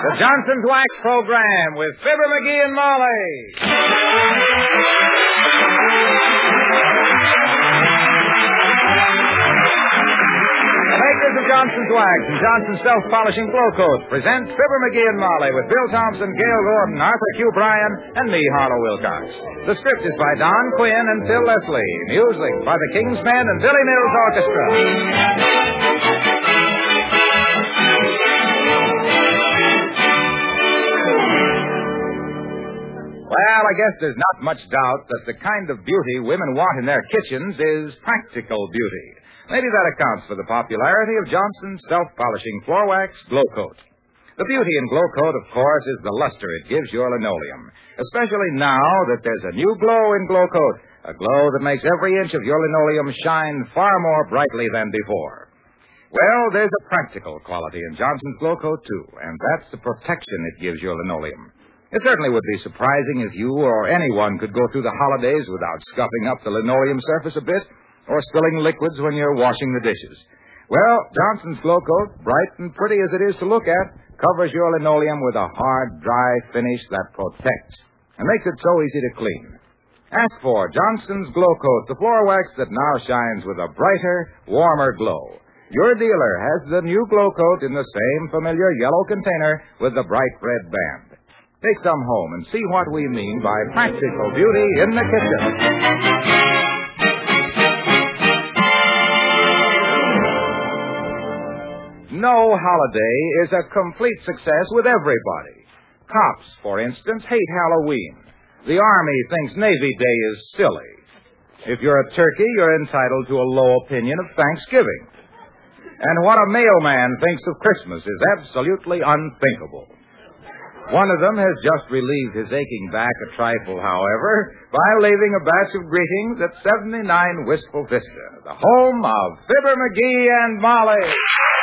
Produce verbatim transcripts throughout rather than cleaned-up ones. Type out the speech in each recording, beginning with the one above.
The Johnson's Wax Program with Fibber McGee and Molly. The makers of Johnson's Wax and Johnson's Self-Polishing Glow Coat present Fibber McGee and Molly with Bill Thompson, Gail Gordon, Arthur Q. Bryan, and me, Harlow Wilcox. The script is by Don Quinn and Phil Leslie. Music by the King's Men and Billy Mills Orchestra. Well, I guess there's not much doubt that the kind of beauty women want in their kitchens is practical beauty. Maybe that accounts for the popularity of Johnson's Self-Polishing Floor Wax Glow Coat. The beauty in Glow Coat, of course, is the luster it gives your linoleum, especially now that there's a new glow in Glow Coat, a glow that makes every inch of your linoleum shine far more brightly than before. Well, there's a practical quality in Johnson's Glow Coat, too, and that's the protection it gives your linoleum. It certainly would be surprising if you or anyone could go through the holidays without scuffing up the linoleum surface a bit or spilling liquids when you're washing the dishes. Well, Johnson's Glow Coat, bright and pretty as it is to look at, covers your linoleum with a hard, dry finish that protects and makes it so easy to clean. Ask for Johnson's Glow Coat, the floor wax that now shines with a brighter, warmer glow. Your dealer has the new Glow Coat in the same familiar yellow container with the bright red band. Take some home and see what we mean by practical beauty in the kitchen. No holiday is a complete success with everybody. Cops, for instance, hate Halloween. The Army thinks Navy Day is silly. If you're a turkey, you're entitled to a low opinion of Thanksgiving. And what a mailman thinks of Christmas is absolutely unthinkable. One of them has just relieved his aching back a trifle, however, by leaving a batch of greetings at seventy-nine Wistful Vista, the home of Fibber McGee and Molly.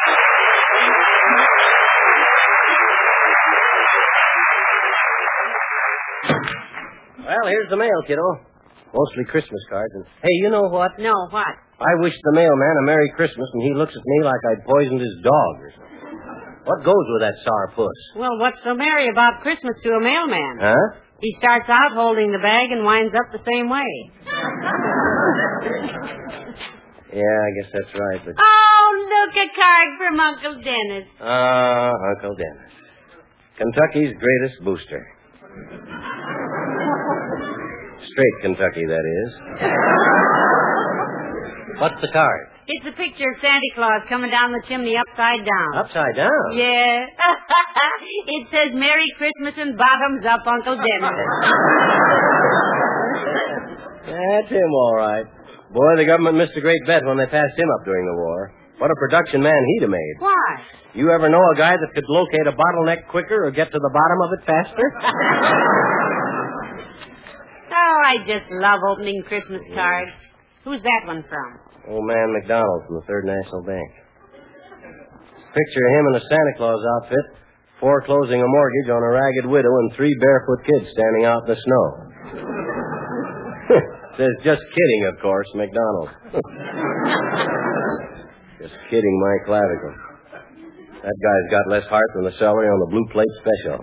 Well, here's the mail, kiddo. Mostly Christmas cards. And hey, you know what? No, what? I wish the mailman a Merry Christmas, and he looks at me like I'd poisoned his dog or something. What goes with that sourpuss? Well, what's so merry about Christmas to a mailman? Huh? He starts out holding the bag and winds up the same way. Yeah, I guess that's right, but... Oh, look, a card from Uncle Dennis. Ah, uh, Uncle Dennis. Kentucky's greatest booster. Straight Kentucky, that is. What's the card? It's a picture of Santa Claus coming down the chimney upside down. Upside down? Yeah. It says, Merry Christmas and bottoms up, Uncle Dennis. That's him, all right. Boy, the government missed a great bet when they passed him up during the war. What a production man he'd have made. Why? You ever know a guy that could locate a bottleneck quicker or get to the bottom of it faster? Oh, I just love opening Christmas cards. Who's that one from? Old man McDonald from the Third National Bank. Picture of him in a Santa Claus outfit, foreclosing a mortgage on a ragged widow and three barefoot kids standing out in the snow. Says, just kidding, of course, McDonald. Just kidding, my clavicle. That guy's got less heart than the celery on the blue plate special.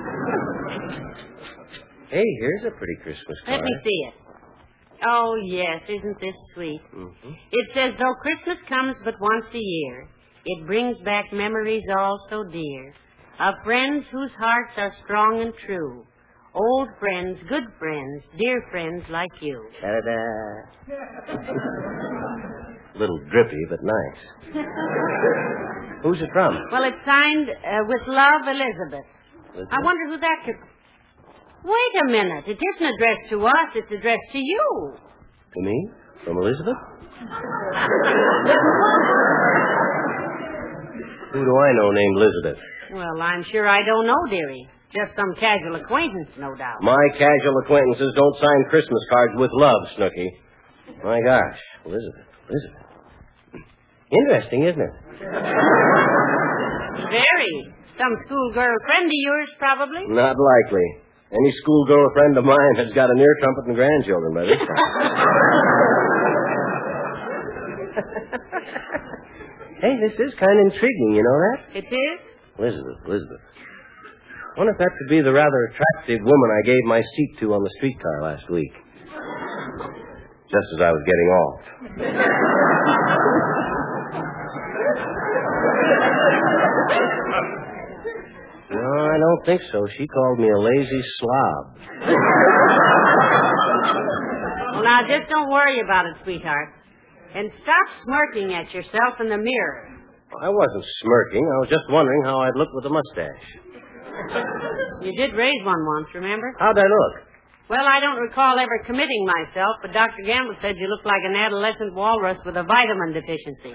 Hey, here's a pretty Christmas card. Let me see it. Oh, yes, isn't this sweet? Mm-hmm. It says, though Christmas comes but once a year, it brings back memories all so dear of friends whose hearts are strong and true. Old friends, good friends, dear friends like you. Da-da-da. Little drippy, but nice. Who's it from? Well, it's signed uh, with love, Elizabeth. Elizabeth. I wonder who that could... Wait a minute. It isn't addressed to us. It's addressed to you. To me? From Elizabeth? Who do I know named Elizabeth? Well, I'm sure I don't know, dearie. Just some casual acquaintance, no doubt. My casual acquaintances don't sign Christmas cards with love, Snooky. My gosh. Elizabeth. Elizabeth. Interesting, isn't it? Very. Some schoolgirl friend of yours, probably? Not likely. Any schoolgirl friend of mine has got a near trumpet and grandchildren, by this time. Hey, this is kind of intriguing, you know that? It is? Elizabeth, Elizabeth. wonder if that could be the rather attractive woman I gave my seat to on the streetcar last week. Just as I was getting off. No, I don't think so. She called me a lazy slob. Well, now, just don't worry about it, sweetheart. And stop smirking at yourself in the mirror. I wasn't smirking. I was just wondering how I'd look with a mustache. You did raise one once, remember? How'd I look? Well, I don't recall ever committing myself, but Doctor Gamble said you looked like an adolescent walrus with a vitamin deficiency.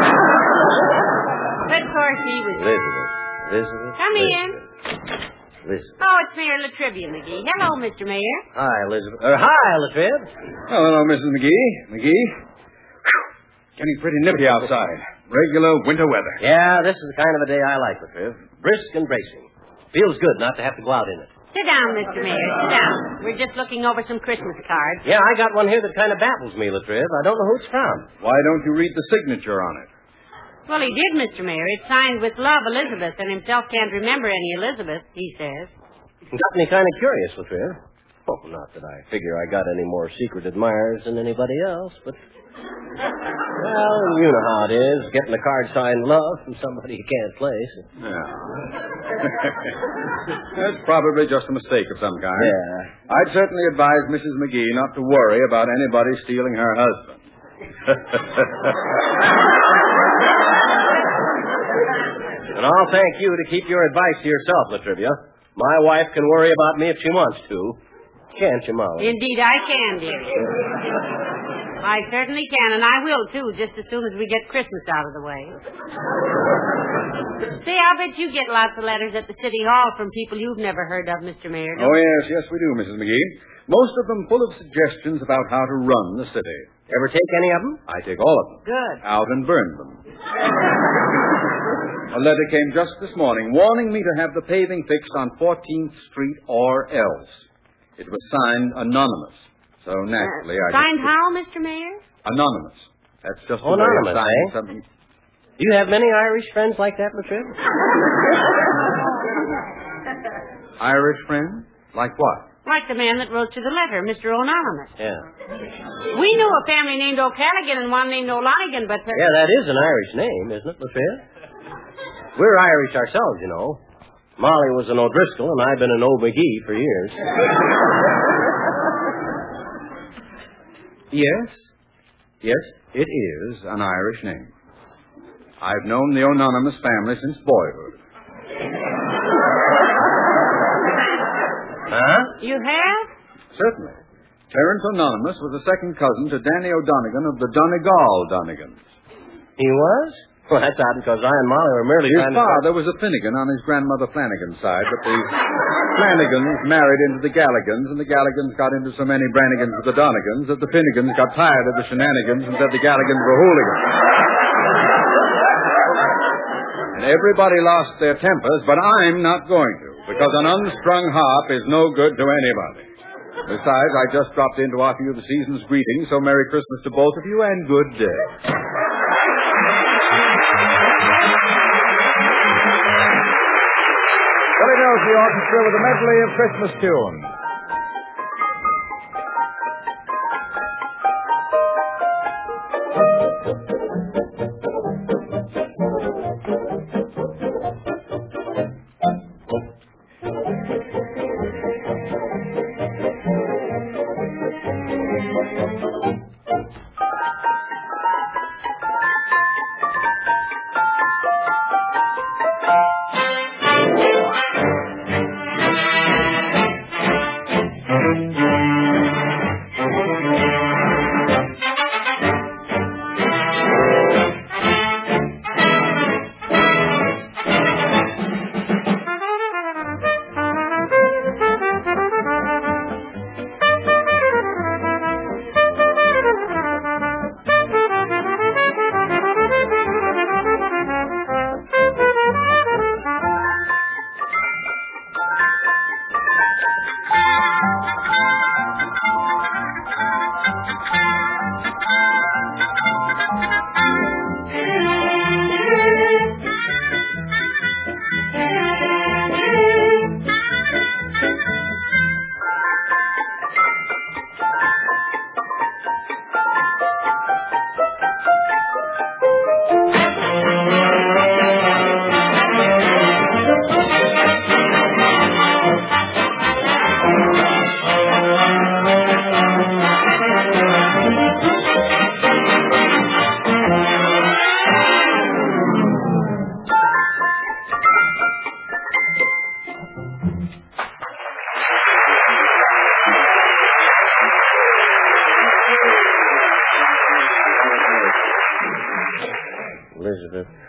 But of course he was... Elizabeth. Elizabeth. Come in. Elizabeth. Oh, it's Mayor Latrivia McGee. Hello, Mister Mayor. Hi, Elizabeth. Uh, hi, Latrib. Oh, hello, Missus McGee. McGee. Whew. Getting pretty nippy outside. Regular winter weather. Yeah, this is the kind of a day I like, Latrib. Brisk and bracing. Feels good not to have to go out in it. Sit down, Mister Mayor. Sit down. We're just looking over some Christmas cards. Yeah, I got one here that kind of baffles me, Latrib. I don't know who it's from. Why don't you read the signature on it? Well, he did, Mister Mayor. It's signed with love, Elizabeth, and himself can't remember any Elizabeth, he says. Got me kind of curious, Latrib. Oh, not that I figure I got any more secret admirers than anybody else, but... Well, you know how it is, getting a card signed love from somebody you can't place. Yeah. That's probably just a mistake of some kind. Yeah. I'd certainly advise Missus McGee not to worry about anybody stealing her husband. And I'll thank you to keep your advice to yourself, Latrivia. My wife can worry about me if she wants to. Can't you, Molly? Indeed, I can, dear. I certainly can, and I will, too, just as soon as we get Christmas out of the way. Say, I'll bet you get lots of letters at the City Hall from people you've never heard of, Mister Mayor. Oh, yes, yes, we do, Missus McGee. Most of them full of suggestions about how to run the city. Ever take any of them? I take all of them. Good. Out and burn them. A letter came just this morning warning me to have the paving fixed on fourteenth Street or else. It was signed anonymous. So naturally, uh, I... Signed just... how, Mister Mayor? Anonymous. That's just the Anonymous, way of signing eh? something. Do you have many Irish friends like that, Latrib? Irish friend? Like what? Like the man that wrote you the letter, Mister Anonymous. Yeah. We knew a family named O'Callaghan and one named O'Lonigan, but... Uh... Yeah, that is an Irish name, isn't it, Latrib? We're Irish ourselves, you know. Molly was an O'Driscoll, and I've been an O'McGee for years. Yes. Yes, it is an Irish name. I've known the Anonymous family since boyhood. Huh? You have? Certainly. Terence Anonymous was a second cousin to Danny O'Donegan of the Donegal Donegans. He was? Well, that's odd because I and Molly were merely His trying to... father was a Finnegan on his grandmother Flanagan's side, but the Flanagans married into the Galligans, and the Galligans got into so many Brannigans with the Donegans that the Finnegans got tired of the shenanigans and said the Galligans were hooligans. And everybody lost their tempers, but I'm not going to, because an unstrung harp is no good to anybody. Besides, I just dropped in to offer you the season's greetings, so Merry Christmas to both of you and good day. Philadelphia Orchestra with a medley of Christmas tunes.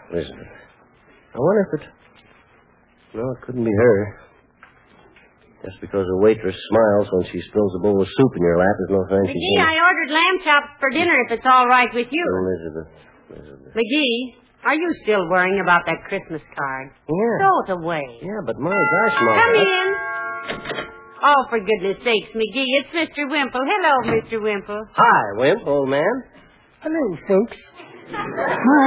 Elizabeth. I wonder if it... No, it couldn't be her. Just because a waitress smiles when she spills a bowl of soup in your lap is no sign she's... McGee, I ordered lamb chops for dinner if it's all right with you. Elizabeth. Elizabeth. McGee, are you still worrying about that Christmas card? Yeah. Throw it away. Yeah, but my gosh, Mom. Come in. Oh, for goodness sakes, McGee, it's Mister Wimple. Hello, Mister Wimple. Hi, Wimp, old man. Hello, folks. My,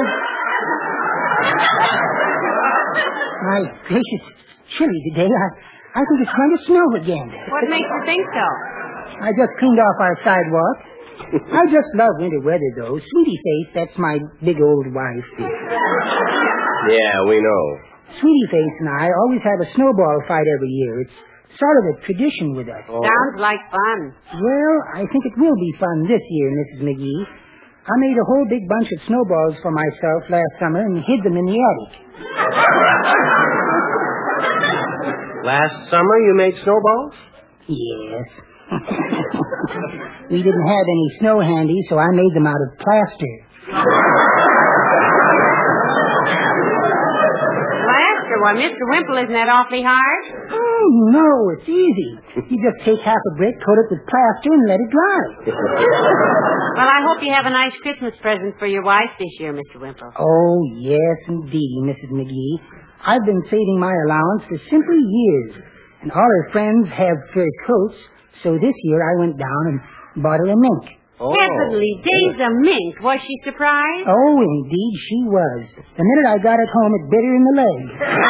my gracious, it's chilly today. I, I think it's going to snow again. What makes you think so? I just cleaned off our sidewalk. I just love winter weather, though. Sweetie Face, that's my big old wife. Yeah, we know. Sweetie Face and I always have a snowball fight every year. It's sort of a tradition with us. Oh. Sounds like fun. Well, I think it will be fun this year, Missus McGee. I made a whole big bunch of snowballs for myself last summer and hid them in the attic. Last summer you made snowballs? Yes. We didn't have any snow handy, so I made them out of plaster. Plaster? Why, Mister Wimple, isn't that awfully hard? Oh, no, it's easy. You just take half a brick, coat it with plaster, and let it dry. Well, I hope you have a nice Christmas present for your wife this year, Mister Wimple. Oh, yes, indeed, Missus McGee. I've been saving my allowance for simply years, and all her friends have fur coats, so this year I went down and bought her a mink. Oh. Heavenly days, a mink. Was she surprised? Oh, indeed she was. The minute I got it home, it bit her in the leg.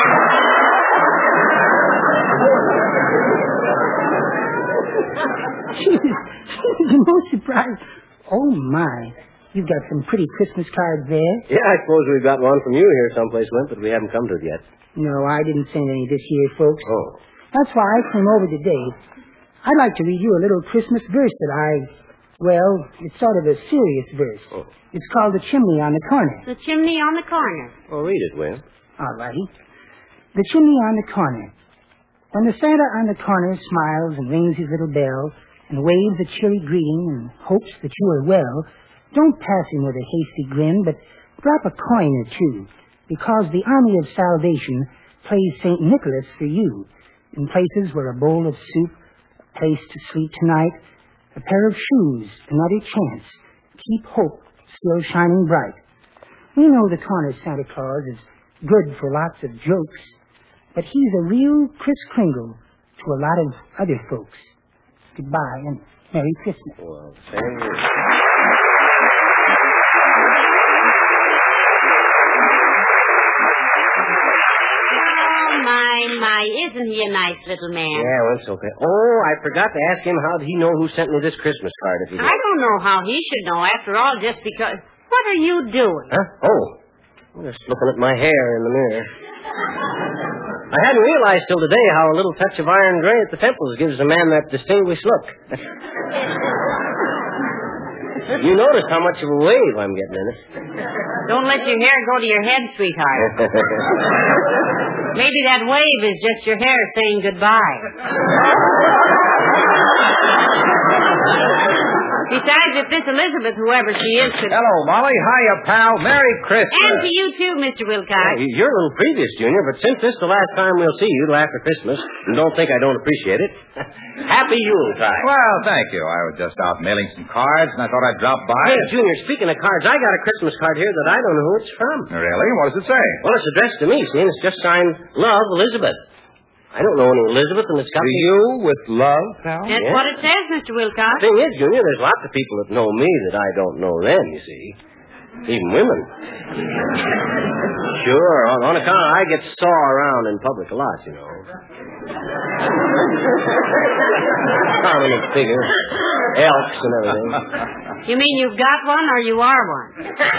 she, was, she was the most surprised. Oh, my. You've got some pretty Christmas cards there. Yeah, I suppose we've got one from you here someplace, Wimp, but we haven't come to it yet. No, I didn't send any this year, folks. Oh. That's why I came over today. I'd like to read you a little Christmas verse that I... Well, it's sort of a serious verse. Oh. It's called The Chimney on the Corner. The chimney on the corner. Oh, read it, Wimp. All righty. The chimney on the corner. When the Santa on the corner smiles and rings his little bell and waves a cheery greeting and hopes that you are well, don't pass him with a hasty grin, but drop a coin or two, because the Army of Salvation plays Saint Nicholas for you, in places where a bowl of soup, a place to sleep tonight, a pair of shoes, another chance. Keep hope still shining bright. We know the corner Santa Claus is good for lots of jokes, but he's a real Kris Kringle to a lot of other folks. Goodbye and Merry Christmas. Well, same here. My, my, isn't he a nice little man? Yeah, well, it's okay. Oh, I forgot to ask him how did he know who sent me this Christmas card if he did. I don't know how he should know, after all, just because... What are you doing? Huh? Oh, I'm just looking at my hair in the mirror. I hadn't realized till today how a little touch of iron gray at the temples gives a man that distinguished look. You notice how much of a wave I'm getting in it. Don't let your hair go to your head, sweetheart. Maybe that wave is just your hair saying goodbye. Besides, if this Elizabeth, whoever she is, could... Hello, Molly. Hiya, pal. Merry Christmas. And to you, too, Mister Wilcox. Yeah, you're a little previous, Junior, but since this is the last time we'll see you till after Christmas, and don't think I don't appreciate it, Happy Yuletide. Well, thank you. I was just out mailing some cards, and I thought I'd drop by. Hey, Junior, speaking of cards, I got a Christmas card here that I don't know who it's from. Really? What does it say? Well, it's addressed to me, see, and it's just signed Love, Elizabeth. I don't know any Elizabeth, and it's got... To you with love, pal? That's Yeah. what it says, Mister Wilcox. The thing is, Junior, there's lots of people that know me that I don't know them, you see. Even women. Sure, on, on account of I get saw around in public a lot, you know. Prominent figure. Elks and everything. You mean you've got one or you are one?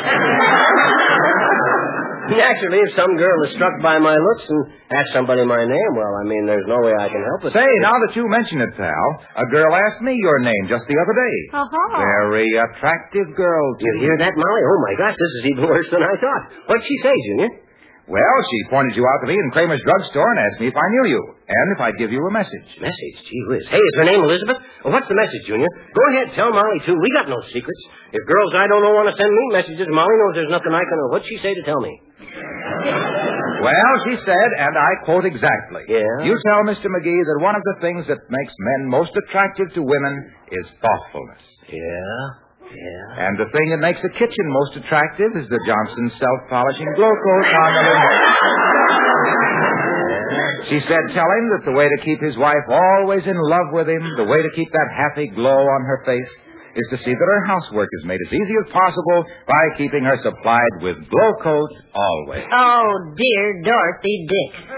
Naturally, if some girl is struck by my looks and asks somebody my name, well, I mean, there's no way I can help it. Say, now that you mention it, pal, a girl asked me your name just the other day. Uh-huh. Very attractive girl, You too. hear that, Molly? Oh, my gosh, this is even worse than I thought. What'd she say, Junior? Well, she pointed you out to me in Kramer's drugstore and asked me if I knew you, and if I'd give you a message. Message? Gee whiz. Hey, is her name Elizabeth? Well, what's the message, Junior? Go ahead, tell Molly, too. We got no secrets. If girls I don't know want to send me messages, Molly knows there's nothing I can know. What'd she say to tell me? Well, she said, and I quote exactly. Yeah? You tell Mister McGee that one of the things that makes men most attractive to women is thoughtfulness. Yeah? Yeah. And the thing that makes a kitchen most attractive is the Johnson self-polishing glow coat on the remote. She said, tell him that the way to keep his wife always in love with him, the way to keep that happy glow on her face, is to see that her housework is made as easy as possible by keeping her supplied with glow coat always. Oh, dear Dorothy Dix.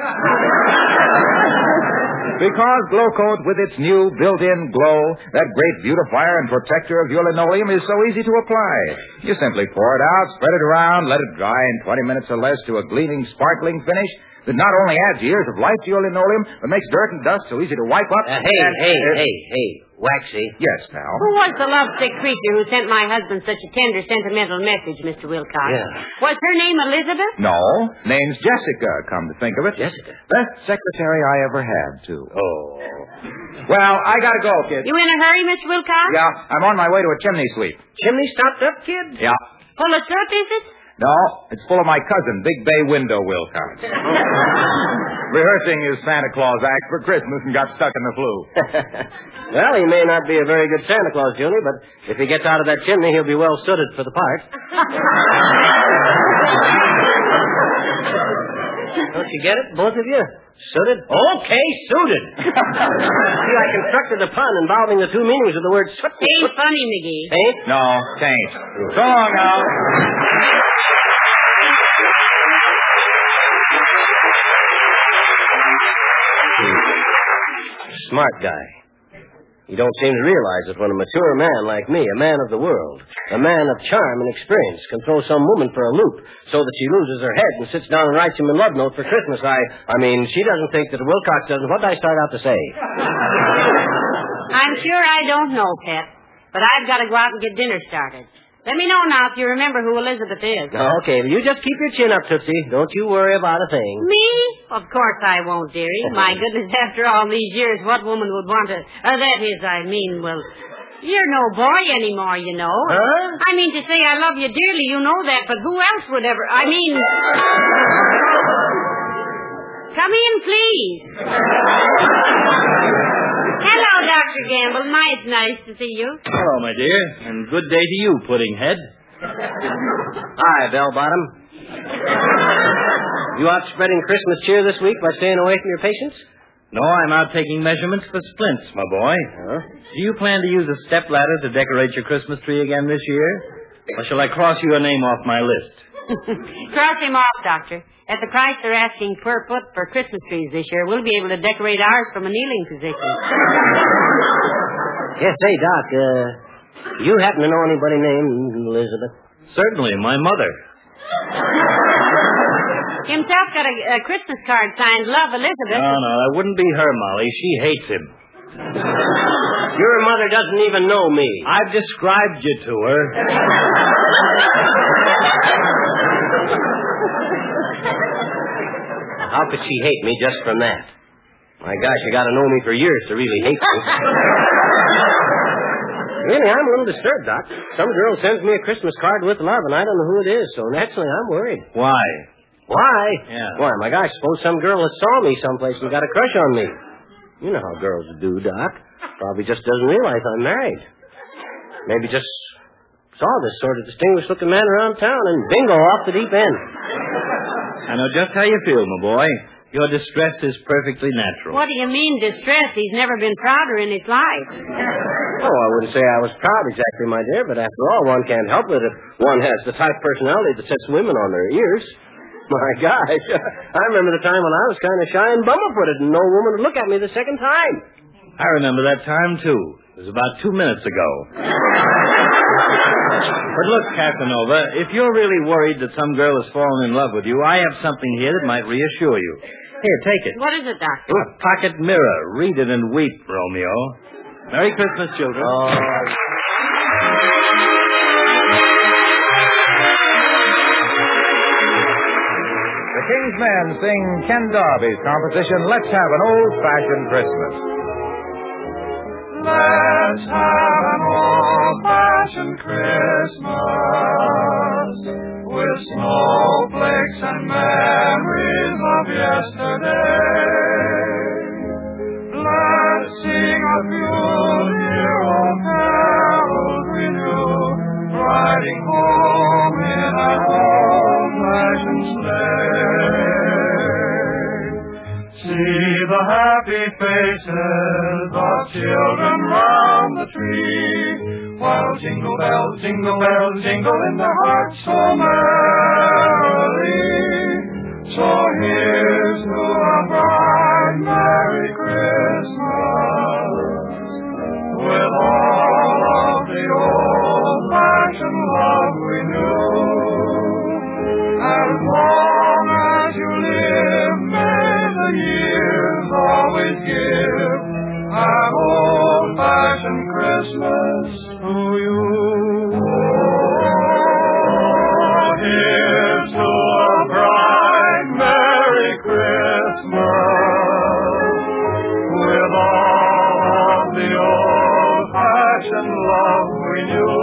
Because Glow Coat, with its new built-in glow, that great beautifier and protector of your linoleum, is so easy to apply. You simply pour it out, spread it around, let it dry in twenty minutes or less to a gleaming, sparkling finish that not only adds years of life to your linoleum, but makes dirt and dust so easy to wipe up. Uh, hey, and, hey, uh, hey, hey, Waxy. Yes, pal. Who was the lovesick creature who sent my husband such a tender, sentimental message, Mister Wilcox? Yeah. Was her name Elizabeth? No, name's Jessica, come to think of it. Jessica? Best secretary I ever had, too. Oh. Well, I gotta go, kid. You in a hurry, Mister Wilcox? Yeah, I'm on my way to a chimney sweep. Chimney stopped up, kid? Yeah. Full of soot, is it? No, it's full of my cousin, Big Bay Window Wilcox. Rehearsing his Santa Claus act for Christmas and got stuck in the flu. Well, he may not be a very good Santa Claus, Junior, but if he gets out of that chimney, he'll be well suited for the part. Don't you get it, both of you? Suited? Okay, suited. See, I constructed a pun involving the two meanings of the word soot. Ain't funny, McGee. Ain't? No, tain't. So long now. Smart guy. You don't seem to realize that when a mature man like me, a man of the world, a man of charm and experience, can throw some woman for a loop so that she loses her head and sits down and writes him a love note for Christmas, I, I mean, she doesn't think that Wilcox doesn't. What did I start out to say? I'm sure I don't know, Pet, but I've got to go out and get dinner started. Let me know now if you remember who Elizabeth is. Okay, you just keep your chin up, Tootsie. Don't you worry about a thing. Me? Of course I won't, dearie. My goodness, after all these years, what woman would want to... Uh, that is, I mean, well, you're no boy anymore, you know. Huh? I mean to say I love you dearly, you know that, but who else would ever... I mean... Come in, please. Hello, Doctor Gamble. My, it's nice to see you. Hello, my dear, and good day to you, Puddinghead. Hi, Bell Bottom. You out spreading Christmas cheer this week by staying away from your patients? No, I'm out taking measurements for splints, my boy. Huh? Do you plan to use a stepladder to decorate your Christmas tree again this year? Or shall I cross your name off my list? Cross him off, Doctor. At the price they're asking per foot for Christmas trees this year, we'll be able to decorate ours from a kneeling position. Yes, say, Doc, uh, you happen to know anybody named Elizabeth? Certainly, my mother. Himself got a, a Christmas card signed, Love, Elizabeth. No, no, that wouldn't be her, Molly. She hates him. Your mother doesn't even know me. I've described you to her. How could she hate me just from that? My gosh, you got to know me for years to really hate me. Really, I'm a little disturbed, Doc. Some girl sends me a Christmas card with love, and I don't know who it is, so naturally I'm worried. Why? Why? Yeah. Why, my gosh, suppose some girl has saw me someplace and got a crush on me. You know how girls do, Doc. Probably just doesn't realize I'm married. Maybe just saw this sort of distinguished-looking man around town and bingo, off the deep end. I know just how you feel, my boy. Your distress is perfectly natural. What do you mean, distress? He's never been prouder in his life. Oh, I wouldn't say I was proud exactly, my dear, but after all, one can't help it if one has the type of personality that sets women on their ears. My gosh, I remember the time when I was kind of shy and bummer-footed and no woman would look at me the second time. I remember that time, too. It was about two minutes ago. But look, Casanova, if you're really worried that some girl has fallen in love with you, I have something here that might reassure you. Here, take it. What is it, Doctor? A pocket mirror. Read it and weep, Romeo. Merry Christmas, children. Oh. The King Men sing Ken Darby's composition, Let's Have an Old-Fashioned Christmas. Let's have an old-fashioned Christmas with snowflakes and memories of yesterday. Let's sing a few dear old carols we knew, riding home in an old-fashioned sleigh. See the happy faces of children round the tree, while jingle bells, jingle bells, jingle in their hearts so merrily. So here's to a bright, merry Christmas, with all of the old-fashioned love we knew. As long as you live, may the years always give an old-fashioned Christmas to you. Oh, here's to a bright, merry Christmas, with all of the old-fashioned love we knew.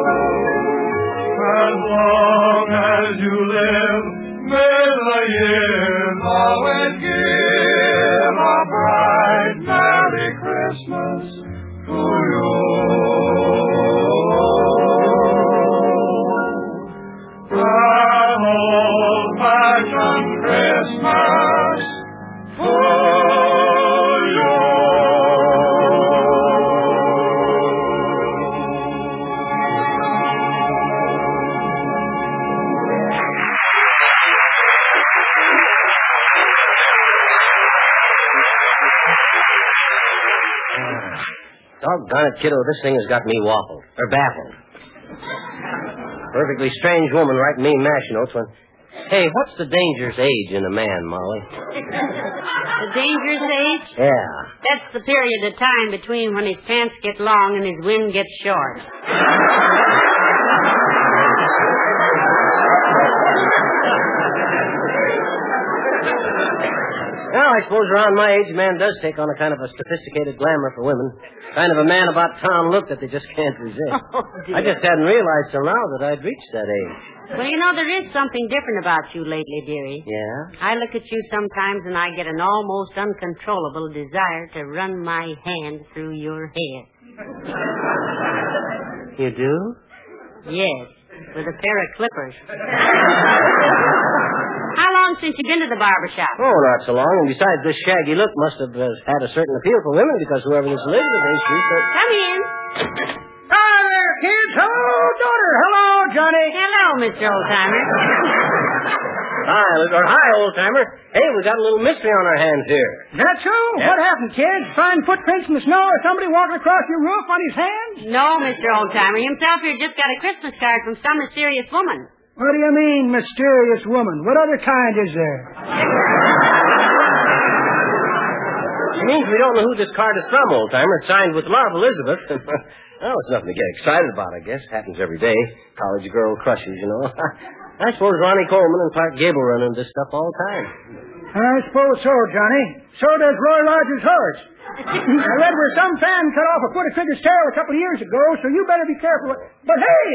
As long as you live, may the years always give a bright, merry Christmas to you. An old-fashioned Christmas for you. Doggone it, kiddo, this thing has got me waffled, or baffled. Perfectly strange woman writing me mash notes when... Hey, what's the dangerous age in a man, Molly? The dangerous age? Yeah. That's the period of time between when his pants get long and his wind gets short. Well, I suppose around my age, a man does take on a kind of a sophisticated glamour for women. Kind of a man about town look that they just can't resist. Oh, dear. I just hadn't realized till now that I'd reached that age. Well, you know, there is something different about you lately, dearie. Yeah? I look at you sometimes and I get an almost uncontrollable desire to run my hand through your hair. You do? Yes, with a pair of clippers. How long since you've been to the barber shop? Oh, not so long. And besides, this shaggy look must have uh, had a certain appeal for women because whoever this Elizabeth is, she said... Come in. Hi there, kids. Hello, daughter. Hello, Johnny. Hello, Mister Oldtimer. Hi, Liz- or hi, old-timer. Hey, we got a little mystery on our hands here. Is that so? Yeah. What happened, kids? Find footprints in the snow or somebody walking across your roof on his hands? No, Mister Oldtimer. Himself here just got a Christmas card from some mysterious woman. What do you mean, mysterious woman? What other kind is there? It means we don't know who this card is from, old-timer. It's signed with love, Elizabeth. Well, it's nothing to get excited about, I guess. Happens every day. College girl crushes, you know. I suppose Ronnie Coleman and Clark Gable run into this stuff all the time. I suppose so, Johnny. So does Roy Rogers' horse. I read where some fan cut off a foot of Trigger's tail a couple of years ago, so you better be careful. But hey!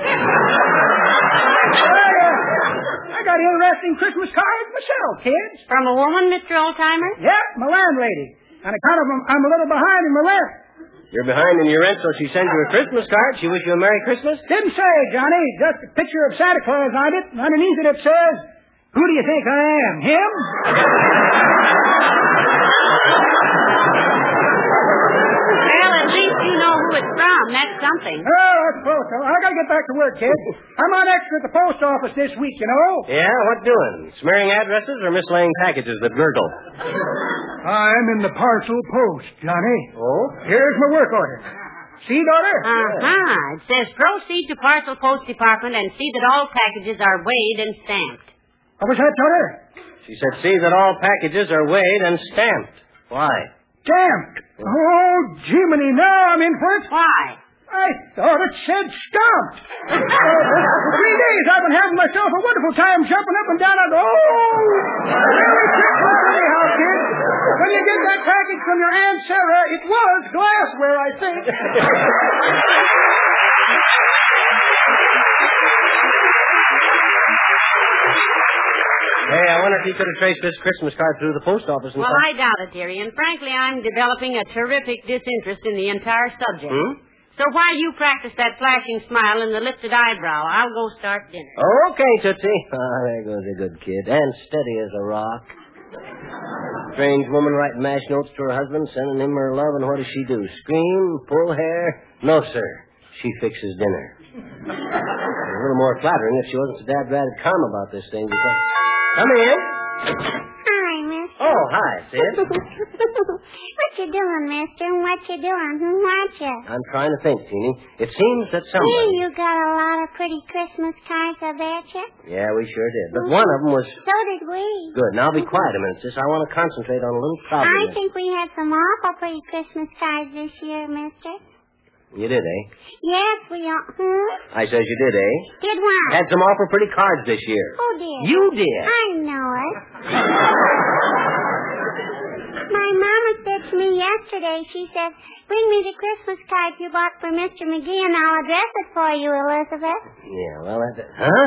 I, uh, I got interesting Christmas cards myself, kids. From a woman, Mister Oldtimer? Yep, my landlady. On account of them, I'm a little behind in my rent. You're behind in your rent, so she sends you a Christmas card. She wish you a Merry Christmas? Didn't say, Johnny. Just a picture of Santa Claus on it. And underneath it, it says, who do you think I am? Him? Well, at least you know who it's from. That's something. Oh, I suppose so. I gotta get back to work, kid. I'm on extra at the post office this week, you know. Yeah, what doing? Smearing addresses or mislaying packages that gurgle? I'm in the parcel post, Johnny. Oh? Here's my work order. See, daughter? Uh-huh. It says proceed to Parcel Post Department and see that all packages are weighed and stamped. What was that, daughter? She said, see that all packages are weighed and stamped. Why? Stamped. Oh, Jiminy, now I'm in for it. Why? I thought it said stop. Uh, for three days I've been having myself a wonderful time jumping up and down. I go, oh, really quick, anyhow, kid. When you get that package from your Aunt Sarah, it was glassware, I think. Hey, I wonder if you could have traced this Christmas card through the post office. And Well, stuff. I doubt it, dearie. And frankly, I'm developing a terrific disinterest in the entire subject. Hmm? So while you practice that flashing smile and the lifted eyebrow, I'll go start dinner. Okay, Tootsie. Ah, there goes a good kid. And steady as a rock. Strange woman writing mash notes to her husband, sending him her love, and what does she do? Scream? Pull hair? No, sir. She fixes dinner. A little more flattering if she wasn't so dad-ratted calm about this thing. Because... Come in. Hi, mister. Oh, hi, Sid. What you doing, mister? What you doing? Who wants you? I'm trying to think, Teeny. It seems that Hey, somebody... you got a lot of pretty Christmas cards, I bet you. Yeah, we sure did. But one of them was... So did we. Good. Now be quiet a minute, sis. I want to concentrate on a little problem. I think we had some awful pretty Christmas cards this year, mister. You did, eh? Yes, we all... Hmm? I says you did, eh? Did what? Had some awful pretty cards this year. Who did? You did. I know it. My mama said to me yesterday, she said, bring me the Christmas card you bought for Mister McGee and I'll address it for you, Elizabeth. Yeah, well, that's it. Huh?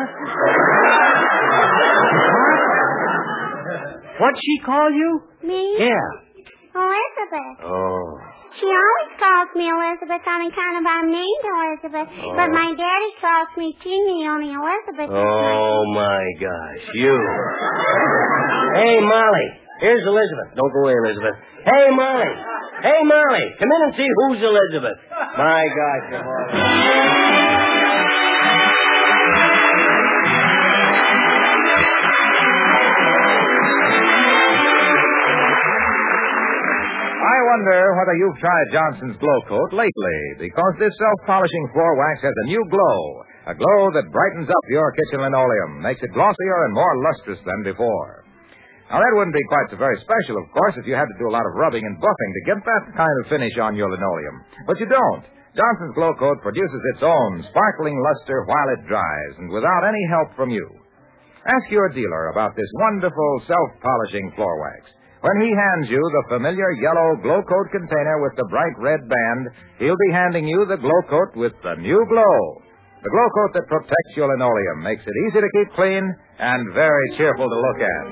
What'd she call you? Me? Yeah. Elizabeth. Oh. She always calls me Elizabeth on account of I'm named Elizabeth. Oh. But my daddy calls me Teeny, only Elizabeth. Oh, my gosh. You. Hey, Molly. Here's Elizabeth. Don't go away, Elizabeth. Hey, Molly. Hey, Molly. Come in and see who's Elizabeth. My gosh. you're horrible. I wonder whether you've tried Johnson's Glow Coat lately, because this self-polishing floor wax has a new glow, a glow that brightens up your kitchen linoleum, makes it glossier and more lustrous than before. Now, that wouldn't be quite so very special, of course, if you had to do a lot of rubbing and buffing to get that kind of finish on your linoleum. But you don't. Johnson's Glow Coat produces its own sparkling luster while it dries, and without any help from you. Ask your dealer about this wonderful self-polishing floor wax. When he hands you the familiar yellow Glow Coat container with the bright red band, he'll be handing you the Glow Coat with the new glow. The Glow Coat that protects your linoleum, makes it easy to keep clean, and very cheerful to look at.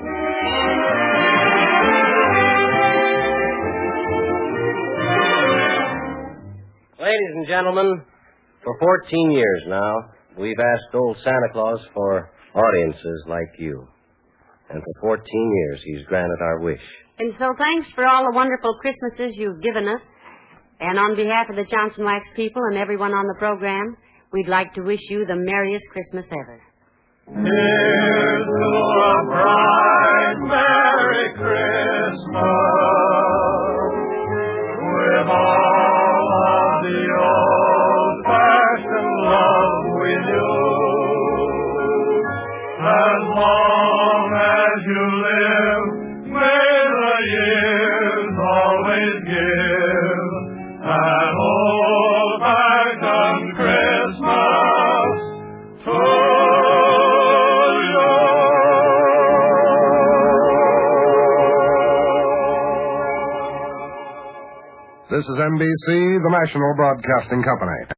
Ladies and gentlemen, for fourteen years now, we've asked old Santa Claus for audiences like you. And for fourteen years, he's granted our wish. And so thanks for all the wonderful Christmases you've given us. And on behalf of the Johnson Wax people and everyone on the program, we'd like to wish you the merriest Christmas ever. Here's to a bright, Merry Christmas, with all of the old-fashioned love we knew. As long as you live, may the years always give an old-fashioned Christmas to you. This is N B C, the National Broadcasting Company.